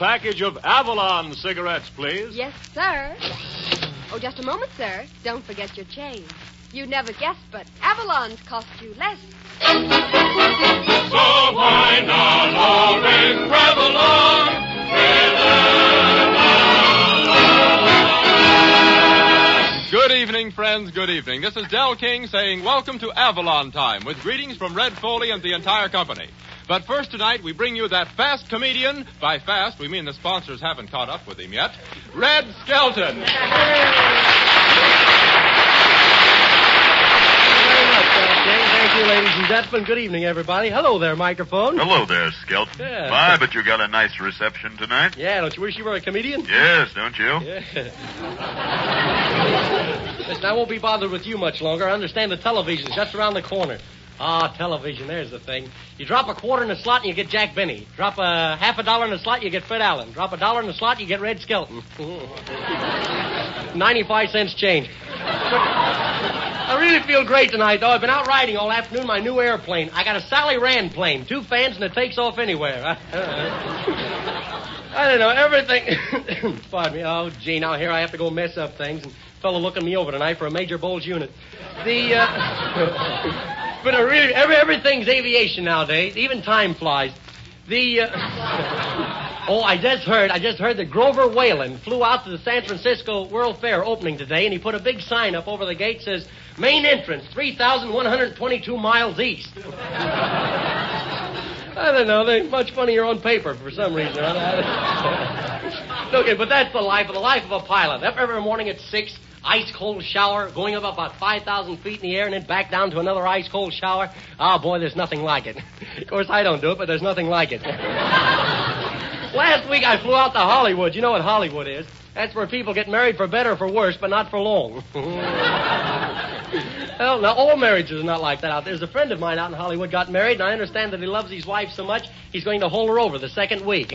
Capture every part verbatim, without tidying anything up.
package of Avalon cigarettes, please. Yes, sir. Oh, just a moment, sir. Don't forget your change. You'd never guess, but Avalon's cost you less. So why not always travel on with Avalon? Good evening, friends, good evening. This is Del King saying welcome to Avalon Time with greetings from Red Foley and the entire company. But first tonight, we bring you that fast comedian. By fast, we mean the sponsors haven't caught up with him yet. Red Skelton. Thank you, ladies and gentlemen. Good evening, everybody. Hello there, microphone. Hello there, Skelton. Yeah. My, but you got a nice reception tonight. Yeah, don't you wish you were a comedian? Yes, don't you? Yeah. Listen, I won't be bothered with you much longer. I understand the television's just around the corner. Ah, television, there's the thing. You drop a quarter in the slot and you get Jack Benny. Drop a half a dollar in the slot, you get Fred Allen. Drop a dollar in the slot, you get Red Skelton. ninety-five cents change. I really feel great tonight, though. I've been out riding all afternoon, my new airplane. I got a Sally Rand plane, two fans, and it takes off anywhere. I don't know, everything... Pardon me. Oh, gee, now here I have to go mess up things. And a fellow looking me over tonight for a Major Bowles unit. The, uh... but uh, really, every, everything's aviation nowadays. Even time flies. The, uh... Oh, I just heard, I just heard that Grover Whalen flew out to the San Francisco World Fair opening today, and he put a big sign up over the gate that says, main entrance, three thousand one hundred twenty-two miles east. I don't know, they're much funnier on paper for some reason. Okay, but that's the life of the life of a pilot. Up every morning at six, ice-cold shower, going up about five thousand feet in the air and then back down to another ice-cold shower. Oh, boy, there's nothing like it. Of course, I don't do it, but there's nothing like it. Last week I flew out to Hollywood. You know what Hollywood is? That's where people get married for better or for worse, but not for long. Well, now, all marriages are not like that out there. There's a friend of mine out in Hollywood got married, and I understand that he loves his wife so much, he's going to hold her over the second week.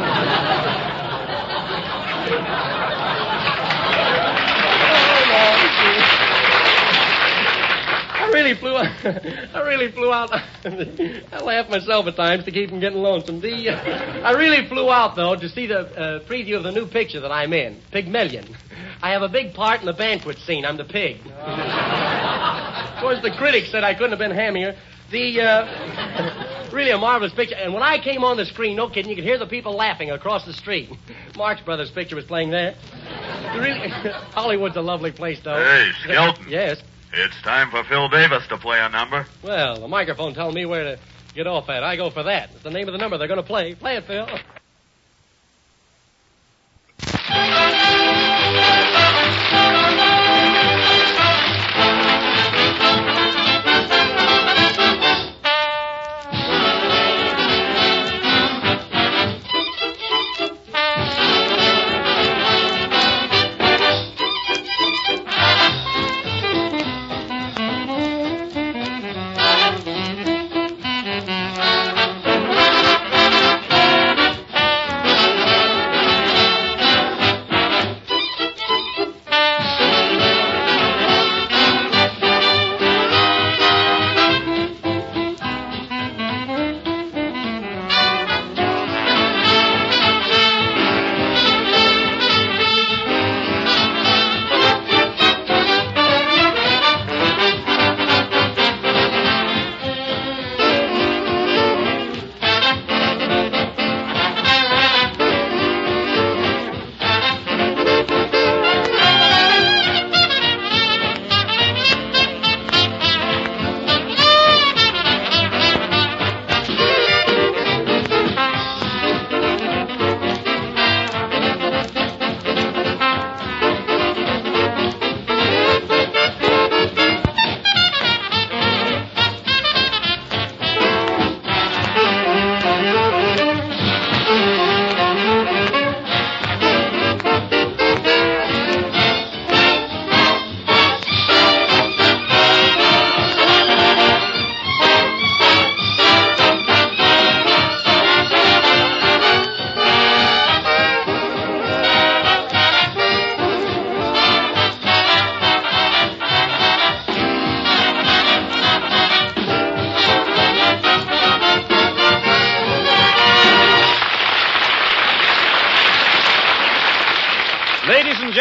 I really flew out. I really flew out. I laugh myself at times to keep from getting lonesome. The, uh, I really flew out, though, to see the uh, preview of the new picture that I'm in, Pygmalion. I have a big part in the banquet scene. I'm the pig. Of course, the critics said I couldn't have been hammier. The, uh, really a marvelous picture. And when I came on the screen, no kidding, you could hear the people laughing across the street. Marx Brothers' picture was playing there. Really, Hollywood's a lovely place, though. Hey, Skelton. Yes? It's time for Phil Davis to play a number. Well, the microphone telling me where to get off at. I go for that. It's the name of the number they're going to play. Play it, Phil.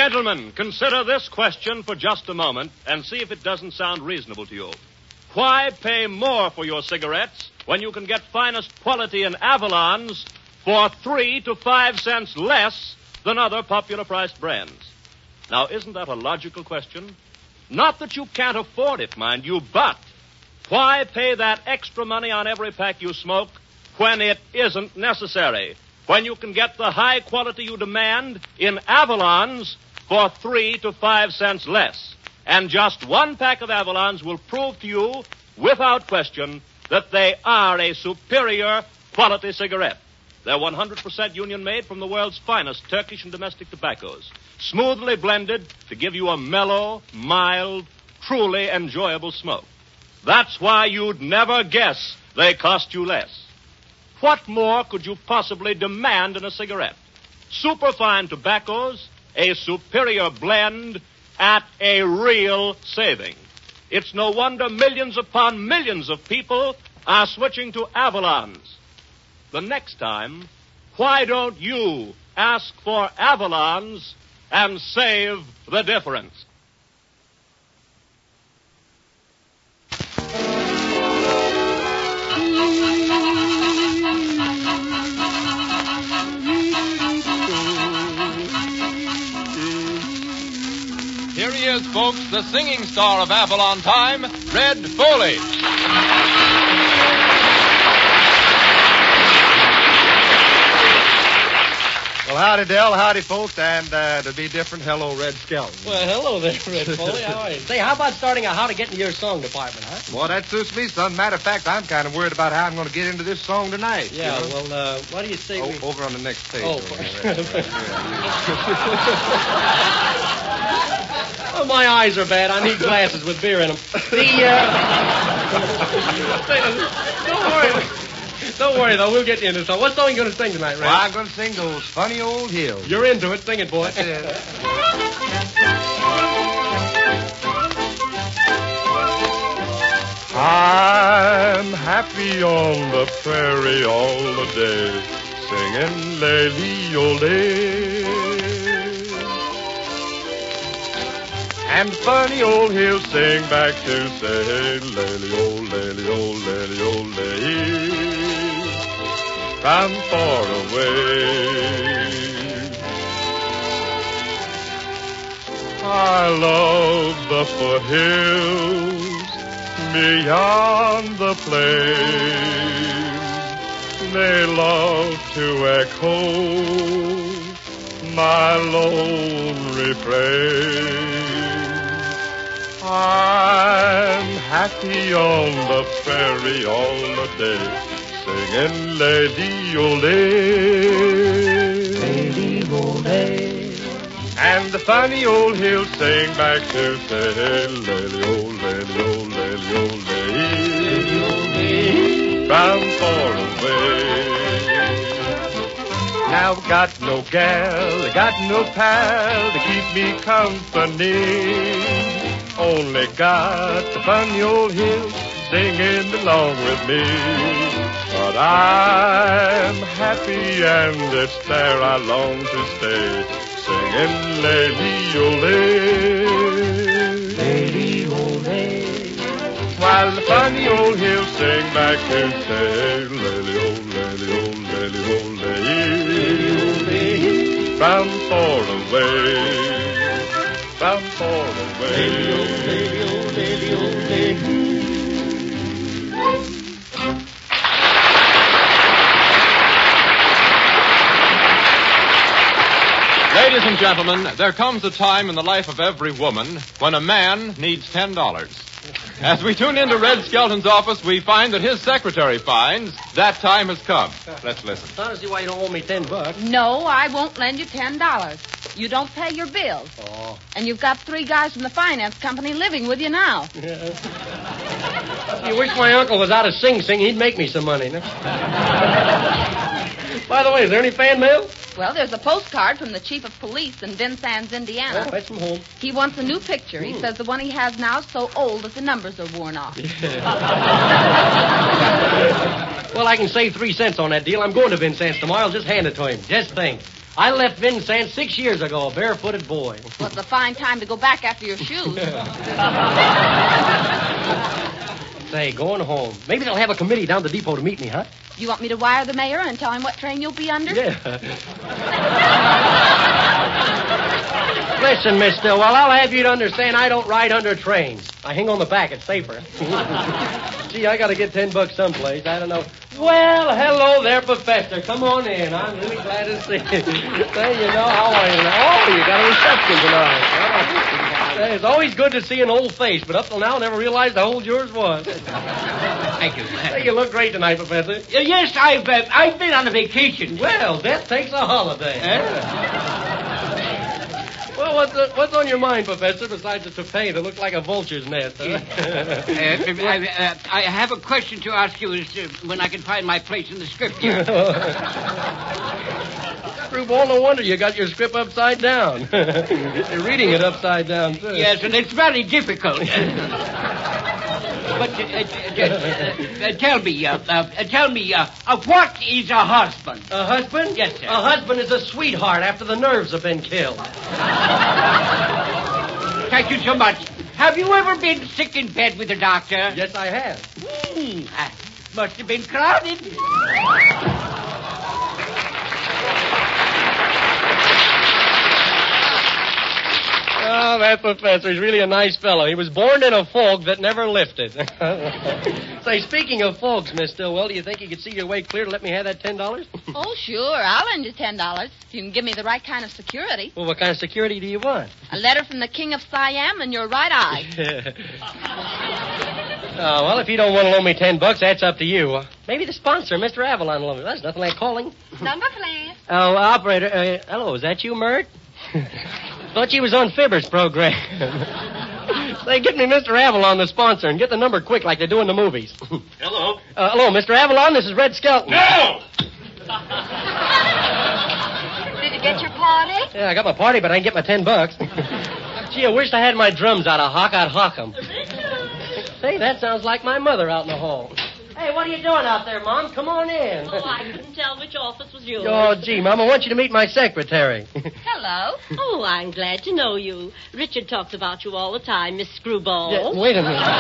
Gentlemen, consider this question for just a moment and see if it doesn't sound reasonable to you. Why pay more for your cigarettes when you can get finest quality in Avalons for three to five cents less than other popular priced brands? Now, isn't that a logical question? Not that you can't afford it, mind you, but why pay that extra money on every pack you smoke when it isn't necessary? When you can get the high quality you demand in Avalons for three to five cents less. And just one pack of Avalons will prove to you, without question, that they are a superior quality cigarette. They're one hundred percent union-made from the world's finest Turkish and domestic tobaccos, smoothly blended to give you a mellow, mild, truly enjoyable smoke. That's why you'd never guess they cost you less. What more could you possibly demand in a cigarette? Superfine tobaccos, a superior blend at a real saving. It's no wonder millions upon millions of people are switching to Avalons. The next time, why don't you ask for Avalons and save the difference? Here he is, folks, the singing star of Avalon Time, Red Foley. Well, howdy, Del. Howdy, folks. And uh, to be different, hello, Red Skelton. Well, hello there, Red Foley. How are you? Say, how about starting a How to Get into Your Song department, huh? Well, that suits me, son. Matter of fact, I'm kind of worried about how I'm going to get into this song tonight. Yeah, you know? well, uh, what do you say oh, we... Over on the next page. Oh, over there. Oh, my eyes are bad. I need glasses with beer in them. The, uh... Don't worry. Don't worry, though. We'll get you into the song. What song are you going to sing tonight, Red? Well, I'm going to sing those funny old hills. You're into it. Sing it, boy. That's it. I'm happy on the prairie all the day, singing lady-o-lay. And funny old hills sing back to say, lady-o, lady-o, lady-o-lay. From far away, I love the foothills beyond the plain. They love to echo my lone refrain. I'm happy on the prairie all the day, singing lady-o-lay, lady-o-lay. And the funny old hills sing back to say, lady-o, lady-o, lady-o-lay, lady-o-lay, from far away. Now I've got no gal, got no pal to keep me company. Only got the funny old hills singing along with me. But I'm happy and it's there I long to stay, singing lady-o-lay, lady-o-lay. While the funny old hills sing back and say, lady-o, lady-o, lady-o-lay, from far away, from far away, lady-o, lady-o, lady-o-lay. Ladies and gentlemen, there comes a time in the life of every woman when a man needs ten dollars. As we tune into Red Skelton's office, we find that his secretary finds that time has come. Let's listen. I don't see why you don't owe me ten bucks. No, I won't lend you ten dollars. You don't pay your bills. Oh. And you've got three guys from the finance company living with you now. Yeah. You wish my uncle was out of Sing Sing, he'd make me some money. No? By the way, is there any fan mail? Well, there's a postcard from the chief of police in Vincennes, Indiana. Oh, that's from home. He wants a new picture. He Hmm. says the one he has now is so old that the numbers are worn off. Well, I can save three cents on that deal. I'm going to Vincennes tomorrow. I'll just hand it to him. Just think. I left Vincent six years ago, a barefooted boy. Well, it's a fine time to go back after your shoes. Say, going home. Maybe they'll have a committee down the depot to meet me, huh? You want me to wire the mayor and tell him what train you'll be under? Yeah. Listen, Miss Stillwell, I'll have you to understand I don't ride under trains. I hang on the back. It's safer. Gee, I got to get ten bucks someplace. I don't know. Well, hello there, Professor. Come on in. I'm really glad to see you. Say, you know, how are you now? Oh, you got a reception tonight. Say, it's always good to see an old face, but up till now I never realized how old yours was. Thank you. Say, you look great tonight, Professor. Uh, yes, I've uh, I've been on a vacation. Well, that takes a holiday. Eh? Well, what's, uh, what's on your mind, Professor, besides a toupee that looks like a vulture's nest? Huh? uh, I, uh, I have a question to ask you as to when I can find my place in the script here. Screwball, no wonder you got your script upside down. You're reading it upside down, too. Yes, and it's very difficult. But uh, uh, uh, uh, tell me, uh, uh, tell me, uh, uh, what is a husband? A husband? Yes, sir. A husband is a sweetheart after the nerves have been killed. Thank you so much. Have you ever been sick in bed with a doctor? Yes, I have. Hmm, uh, must have been crowded. Oh, that professor is really a nice fellow. He was born in a fog that never lifted. Say, speaking of fogs, Miss Stillwell, do you think you could see your way clear to let me have that ten dollars? Oh, sure. I'll lend you ten dollars if you can give me the right kind of security. Well, what kind of security do you want? A letter from the king of Siam and your right eye. Oh, well, if you don't want to loan me ten bucks, that's up to you. Uh, maybe the sponsor, Mister Avalon, will loan me. That's nothing like calling. Number, please. Oh, operator. Uh, hello, is that you, Mert? Thought you was on Fibber's program. Say, get me Mister Avalon, the sponsor, and get the number quick like they do in the movies. Hello? Uh, hello, Mister Avalon, this is Red Skelton. No! Did you get your party? Yeah, I got my party, but I didn't get my ten bucks. Gee, I wished I had my drums out of hock. I'd hock 'em. Say, that sounds like my mother out in the hall. Hey, what are you doing out there, Mom? Come on in. Oh, I couldn't tell which office was yours. Oh, gee, Mom, I want you to meet my secretary. Hello. Oh, I'm glad to know you. Richard talks about you all the time, Miss Screwball. Yeah, wait a minute.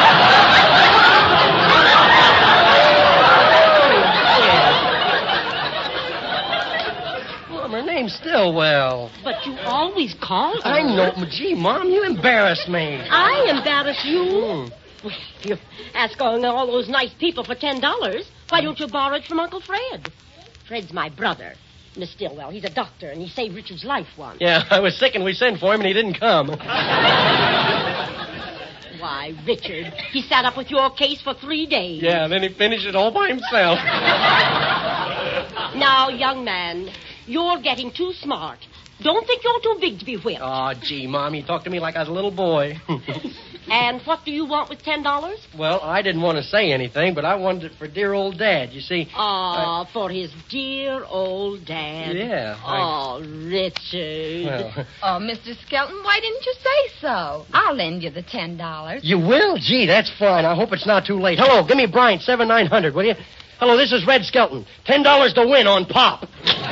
Mom, her name's Stillwell. But you always call her. I know. Gee, Mom, you embarrass me. I embarrass you? Mm. Well, if you ask all, all those nice people for ten dollars, why don't you borrow it from Uncle Fred? Fred's my brother, Miss Stillwell. He's a doctor, and he saved Richard's life once. Yeah, I was sick and we sent for him and he didn't come. Why, Richard, he sat up with your case for three days. Yeah, and then he finished it all by himself. Now, young man, you're getting too smart. Don't think you're too big to be whipped. Oh, gee, Mom, you talked to me like I was a little boy. And what do you want with ten dollars? Well, I didn't want to say anything, but I wanted it for dear old Dad. You see... Oh, I... for his dear old dad. Yeah. I... Oh, Richard. Well... Oh, Mister Skelton, why didn't you say so? I'll lend you the ten dollars. You will? Gee, that's fine. I hope it's not too late. Hello, give me Bryant, seven nine hundred, will you? Hello, this is Red Skelton. Ten dollars to win on Pop.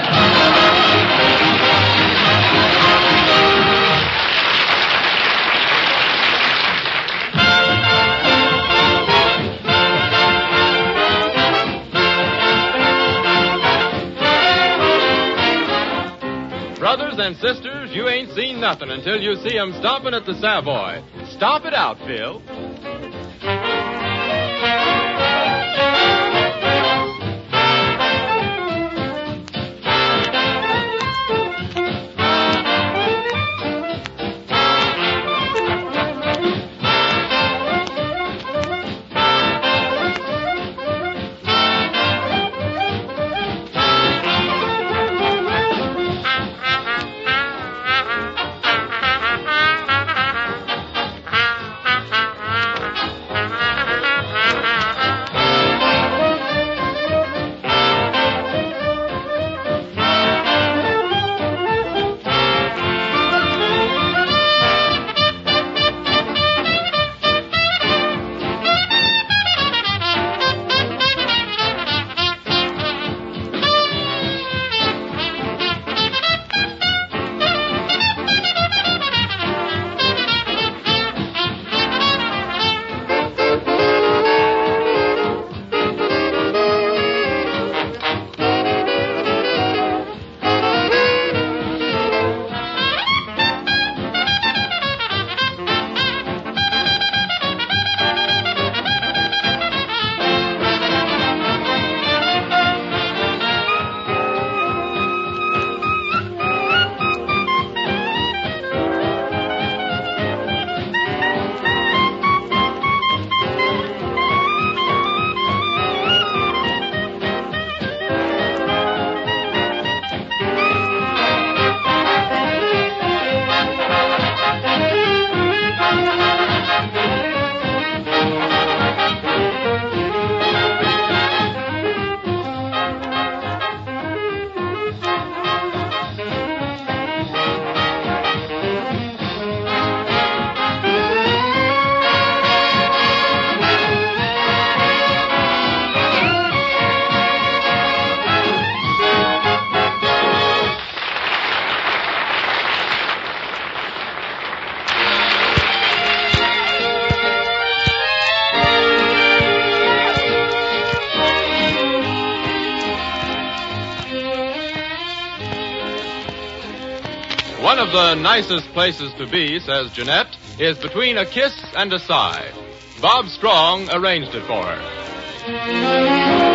Brothers and sisters, you ain't seen nothing until you see 'em stomping at the Savoy. Stomp it out, Phil. One of the nicest places to be, says Jeanette, is between a kiss and a sigh. Bob Strong arranged it for her.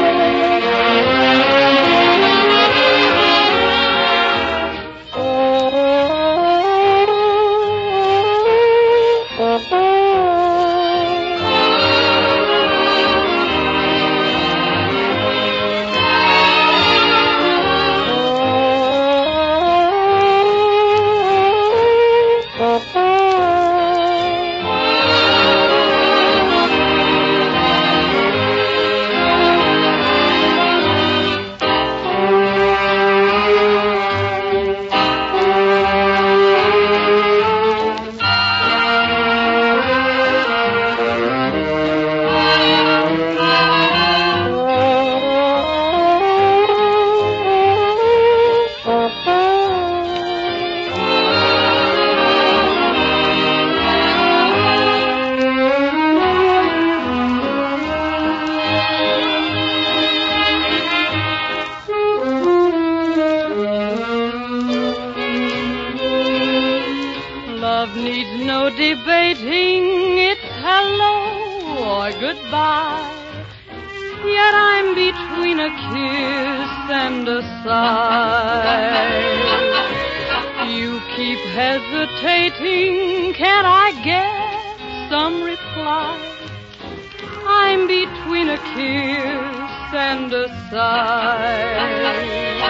Love needs no debating, it's hello or goodbye. Yet I'm between a kiss and a sigh. You keep hesitating, can I get some reply? I'm between a kiss and a sigh.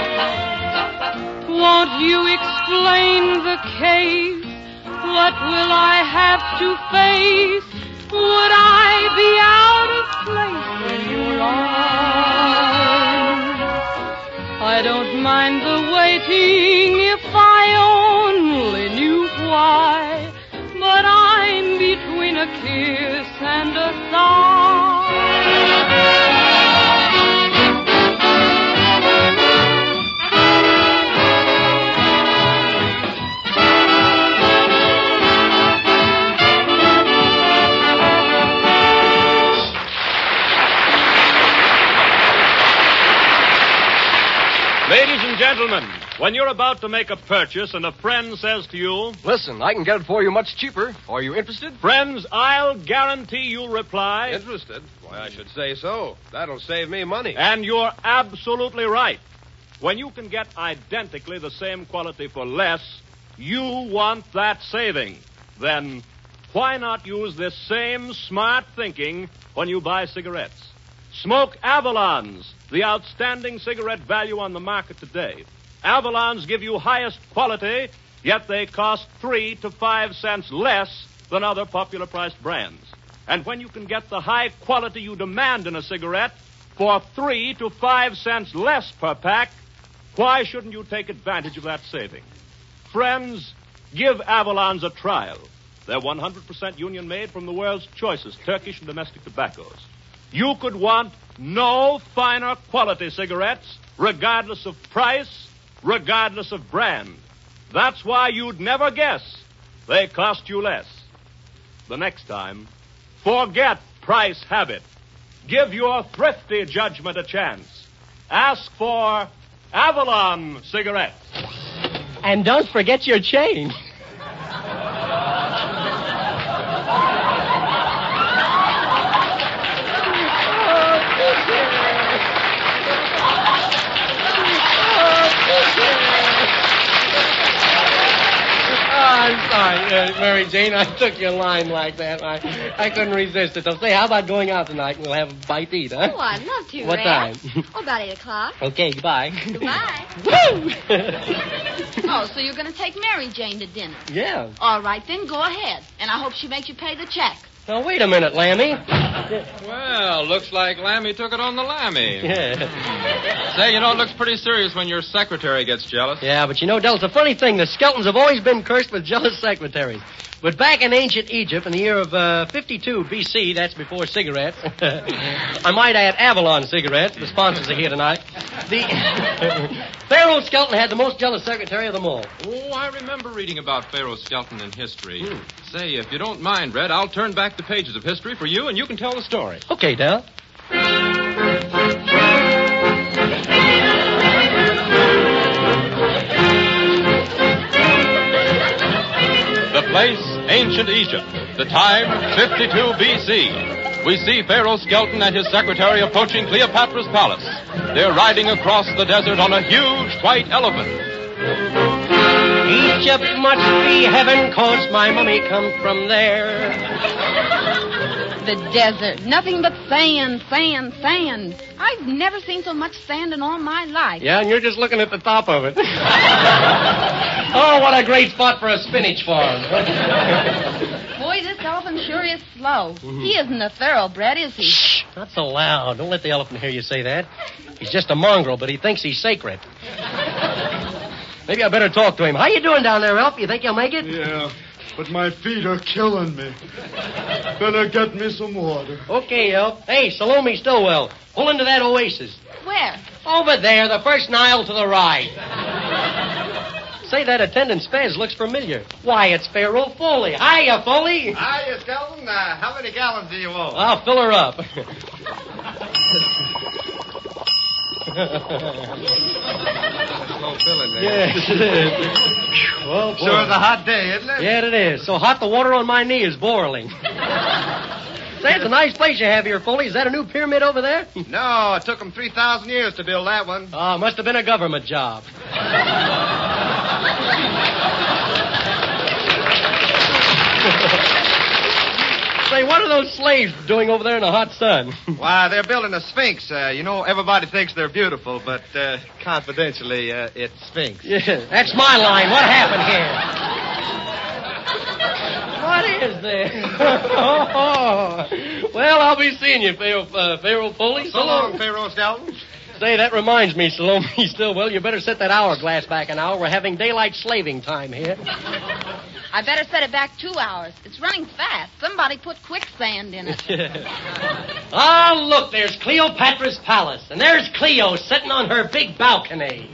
Won't you explain the case? What will I have to face? Would I be out of place in your arms? I don't mind the waiting if I only knew why. But I'm between a kiss and a sigh. Ladies and gentlemen, when you're about to make a purchase and a friend says to you, "Listen, I can get it for you much cheaper. Are you interested?" Friends, I'll guarantee you reply, "Interested? Why, I should say so. That'll save me money." And you're absolutely right. When you can get identically the same quality for less, you want that saving. Then why not use this same smart thinking when you buy cigarettes? Smoke Avalons, the outstanding cigarette value on the market today. Avalons give you highest quality, yet they cost three to five cents less than other popular priced brands. And when you can get the high quality you demand in a cigarette for three to five cents less per pack, why shouldn't you take advantage of that saving? Friends, give Avalons a trial. They're one hundred percent union made from the world's choicest Turkish and domestic tobaccos. You could want no finer quality cigarettes, regardless of price, regardless of brand. That's why you'd never guess they cost you less. The next time, forget price habit. Give your thrifty judgment a chance. Ask for Avalon cigarettes. And don't forget your change. I'm sorry, uh, Mary Jane. I took your line like that. I I couldn't resist it. So say, how about going out tonight and we'll have a bite to eat, huh? Oh, I'd love to, What Red. time? Oh, about eight o'clock. Okay, goodbye. Goodbye. Woo! Oh, so you're going to take Mary Jane to dinner? Yeah. All right, then go ahead. And I hope she makes you pay the check. Now, wait a minute, Lammy. Well, looks like Lammy took it on the Lammy. Yeah. Say, you know, it looks pretty serious when your secretary gets jealous. Yeah, but you know, Del, it's a funny thing. The Skeltons have always been cursed with jealous secretaries. But back in ancient Egypt, in the year of uh, fifty-two B C, that's before cigarettes. I might add Avalon cigarettes. The sponsors are here tonight. The Pharaoh Skelton had the most jealous secretary of them all. Oh, I remember reading about Pharaoh Skelton in history. Hmm. Say, if you don't mind, Red, I'll turn back the pages of history for you, and you can tell the story. Okay, Del. ancient Egypt. The time, fifty-two B C. We see Pharaoh Skelton and his secretary approaching Cleopatra's palace. They're riding across the desert on a huge white elephant. Egypt must be heaven, 'cause my mummy comes from there. The desert. Nothing but sand, sand, sand. I've never seen so much sand in all my life. Yeah, and you're just looking at the top of it. Oh, what a great spot for a spinach farm. Boy, this elephant sure is slow. Mm-hmm. He isn't a thoroughbred, is he? Shh, not so loud. Don't let the elephant hear you say that. He's just a mongrel, but he thinks he's sacred. Maybe I better talk to him. How you doing down there, Elf? You think you'll make it? Yeah, but my feet are killing me. Better get me some water. Okay, Elf. Hey, Salome Stillwell, pull into that oasis. Where? Over there, the first Nile to the right. Say, that attendant Spez looks familiar. Why, it's Pharaoh Foley. Hiya, Foley. Hiya, Skelton. Uh, how many gallons do you owe? I'll fill her up. Slow filling there. Yes, it is. Well, boy. Sure is a hot day, isn't it? Yeah, it is. So hot the water on my knee is boiling. Say, it's a nice place you have here, Foley. Is that a new pyramid over there? No, it took them three thousand years to build that one. Oh, must have been a government job. Say, what are those slaves doing over there in the hot sun? Why, they're building a Sphinx. Uh, you know, everybody thinks they're beautiful, but uh, confidentially, uh, it's Sphinx. Yeah, that's my line. What happened here? What is this? Oh, well, I'll be seeing you, Pharaoh, uh, Pharaoh Foley. So long, Pharaoh Skelton. Say, that reminds me, Salome Stillwell, you better set that hourglass back an hour. We're having daylight slaving time here. I better set it back two hours. It's running fast. Somebody put quicksand in it. Oh, look, there's Cleopatra's palace, and there's Cleo sitting on her big balcony.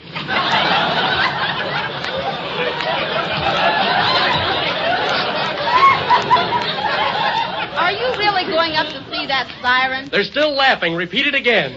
Are you really going up to see that siren? They're still laughing. Repeat it again.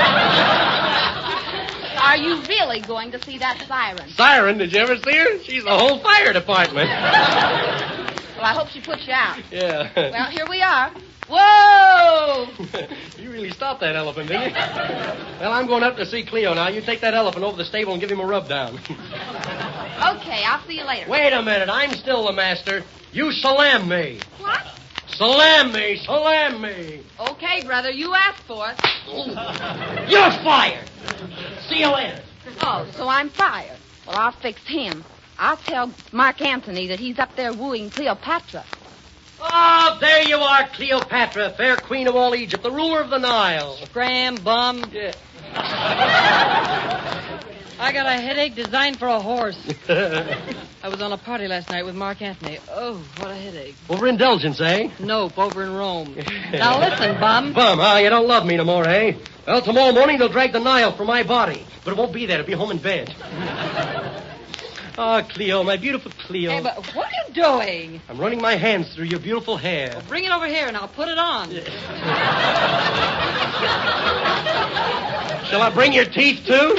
Are you really going to see that siren? Siren? Did you ever see her? She's the whole fire department. Well, I hope she puts you out. Yeah. Well, here we are. Whoa! You really stopped that elephant, didn't you? Well, I'm going up to see Cleo now. You take that elephant over the stable and give him a rub down. Okay, I'll see you later. Wait a minute. I'm still the master. You salam me. What? Salam me. Salam me. Okay, brother. You asked for it. You're fired. See you later. Oh, so I'm fired. Well, I'll fix him. I'll tell Mark Antony that he's up there wooing Cleopatra. Oh, there you are, Cleopatra, fair queen of all Egypt, the ruler of the Nile. Scram, bum. Yeah. I got a headache designed for a horse. I was on a party last night with Mark Antony. Oh, what a headache. Over indulgence, eh? Nope, over in Rome. Now listen, bum. Bum, huh? You don't love me no more, eh? Well, tomorrow morning they'll drag the Nile from my body. But it won't be there. It'll be home in bed. Ah, oh, Cleo, my beautiful Cleo. Hey, but what are you doing? I'm running my hands through your beautiful hair. Well, bring it over here and I'll put it on. Shall I bring your teeth, too?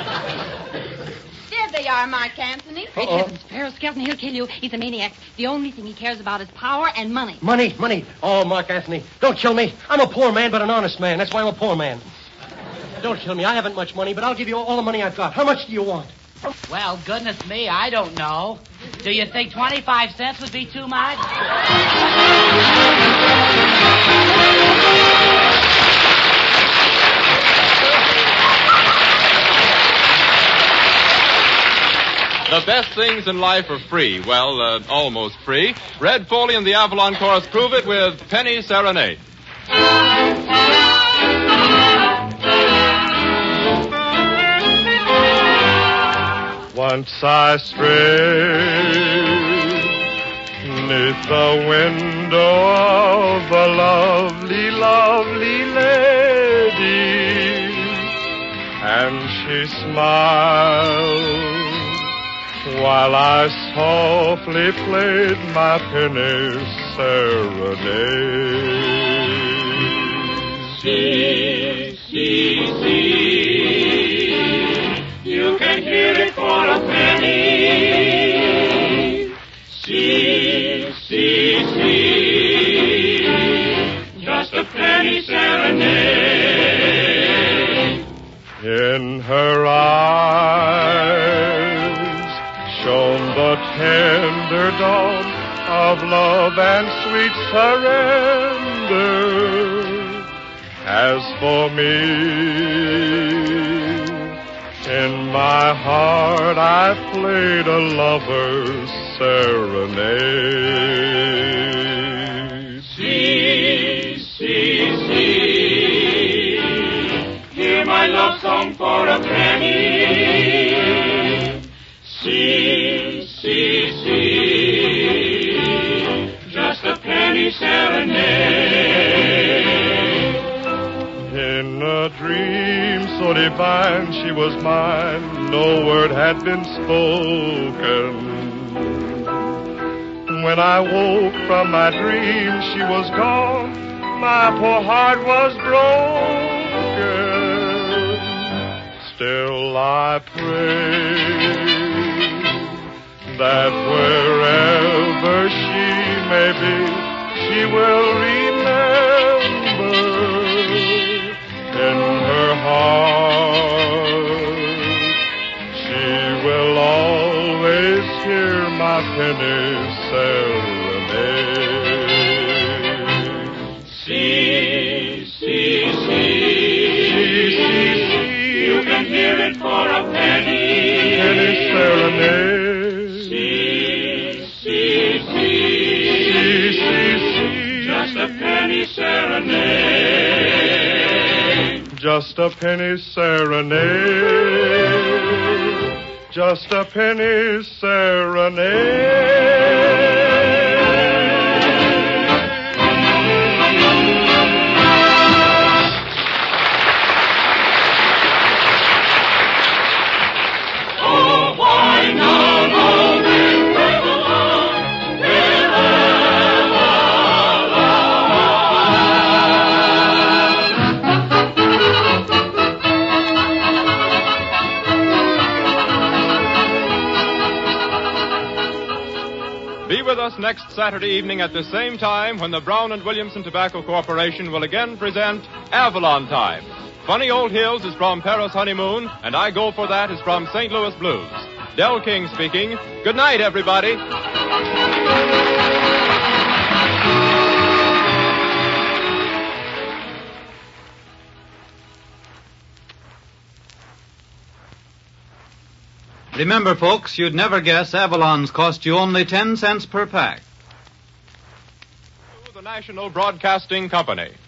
There they are, Mark Antony. Great heavens, Pharaoh Skelton, he'll kill you. He's a maniac. The only thing he cares about is power and money. Money, money. Oh, Mark Antony, don't kill me. I'm a poor man, but an honest man. That's why I'm a poor man. Don't kill me. I haven't much money, but I'll give you all the money I've got. How much do you want? Well, goodness me, I don't know. Do you think twenty-five cents would be too much? The best things in life are free. Well, uh, almost free. Red Foley and the Avalon Chorus prove it with Penny Serenade. Once I strayed neath the window of a lovely, lovely lady, and she smiled while I softly played my penny serenade. See, see, see, you can hear it for a penny. See, see, her dawn of love and sweet surrender. As for me, in my heart I played a lover's serenade. See, see, see, hear my love song for a penny. See, see, see, just a penny serenade. In a dream so divine she was mine, no word had been spoken. When I woke from my dream she was gone, my poor heart was broken. Still I pray that wherever she may be, she will remember in her heart. She will always hear my penny serenade. See, see, see, you can hear it for a penny. Penny serenade. See, see, see, just a penny serenade. Just a penny serenade. Just a penny serenade. Oh, why now, golden Avalon, Be with us next Saturday evening at the same time when the Brown and Williamson Tobacco Corporation will again present Avalon Time. Funny Old Hills is from Paris Honeymoon, and I Go For That is from Saint Louis Blues. Del King speaking. Good night, everybody. Remember, folks, you'd never guess Avalons cost you only ten cents per pack. The National Broadcasting Company.